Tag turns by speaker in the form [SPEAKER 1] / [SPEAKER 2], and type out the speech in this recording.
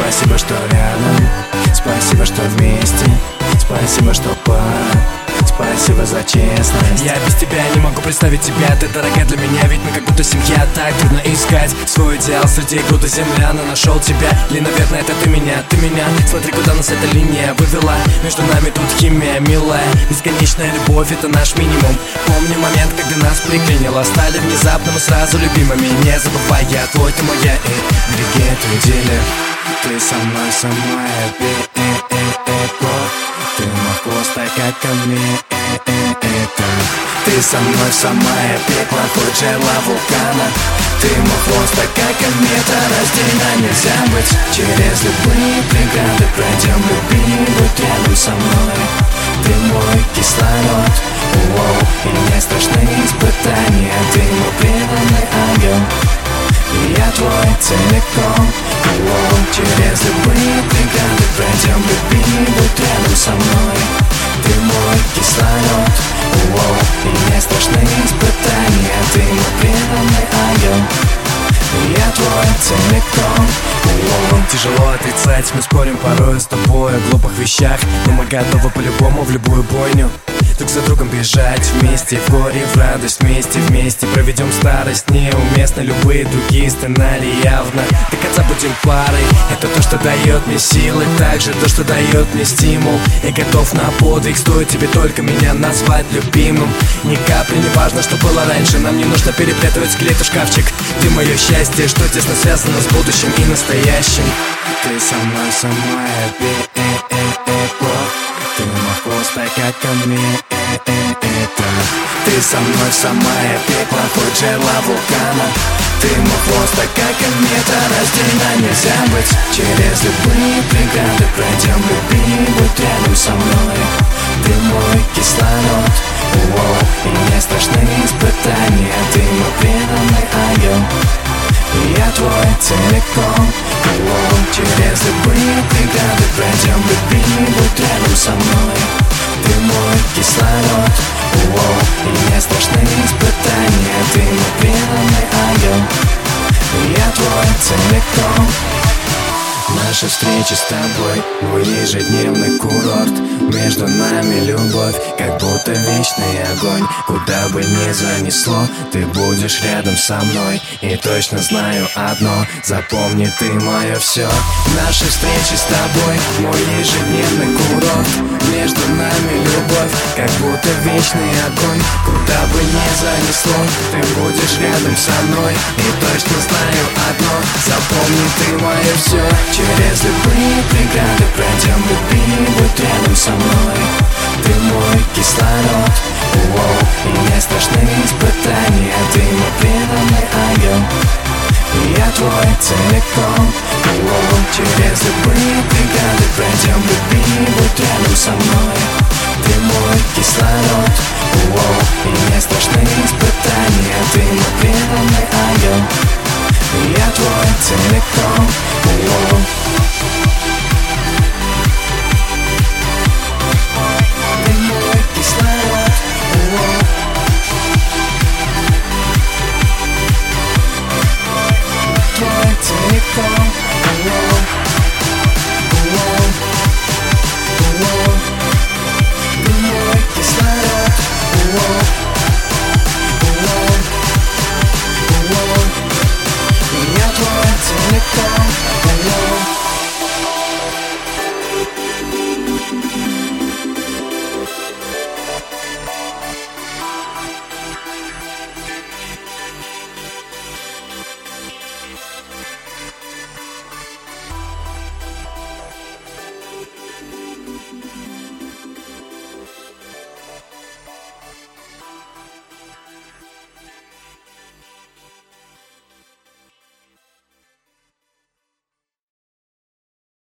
[SPEAKER 1] Спасибо, что рядом, спасибо, что вместе, спасибо, что пара, спасибо за честность.
[SPEAKER 2] Я без тебя не могу представить тебя, ты дорога для меня, ведь мы как будто семья. Так трудно искать свой идеал среди груды земля, но нашел тебя, или, наверное, это ты меня. Смотри, куда нас эта линия вывела. Между нами тут химия, милая. Бесконечная любовь, это наш минимум. Помню момент, когда нас приклинило. Стали внезапно мы сразу любимыми. Не забывай, я твой, ты моя.
[SPEAKER 1] Береги эту неделю, ты со мной сама. Ты мой хвост, так как ко мне. Ты со мной в самое пекло, хоть жерла вулкана. Ты мой хвост, так как комета, раздельно нельзя быть. Через любые преграды пройдем, люби, будь рядом со мной. Ты мой кислород, и не страшны испытания. Ты мой преданный ангел, и я твой целиком. Через любые преграды пройдем, люби, будь рядом со мной. Ты мой кислород, и не страшны испытания. Ты мой преданный ангел, и я твой целиком.
[SPEAKER 2] Тяжело отрицать, мы спорим порой с тобой о глупых вещах, но мы готовы по-любому в любую бойню. Друг за другом бежать вместе, в горе, в радость вместе проведем старость. Неуместно любые другие сценарии явно. До конца будем парой, это то, что дает мне силы, также то, что дает мне стимул. Я готов на подвиг, стоит тебе только меня назвать любимым. Ни капли не важно, что было раньше, нам не нужно перепрятывать скелет и шкафчик. Ты мое счастье, что тесно связано с будущим и настоящим.
[SPEAKER 1] Ты со мной самая пекло. Ты мой хвост, так как ко мне. Ты со мной в самое пекло, хоть жерла вулкана. Ты мой хвост, так как комета, раздельно нельзя быть. Через любые преграды пройдем, люби, будь рядом со мной. Ты мой кислород, и не страшны испытания. Ты мой преданный ангел, и я твой целиком. Через любые преграды пройдем, люби, будь рядом со мной. Ты мой кислород, и не страшны испытания. Ты мой преданный ангел, и я твой целиком. Наша встреча с тобой, мой ежедневный курорт. Между нами любовь, как будто вечный огонь. Куда бы ни занесло, ты будешь рядом со мной. И точно знаю одно, запомни, ты мое все. Наша встреча с тобой, мой ежедневный курорт. Между нами любовь, как будто вечный огонь. Куда бы ни занесло, ты будешь рядом со мной. И точно знаю одно, запомни, ты мое все. Через любые преграды пройдем, люби, будь рядом со мной. Ты мой кислород, и не страшны испытания. Ты мой преданный ангел, и я твой целиком. Через любые преграды пройдем, люби, будь рядом со мной.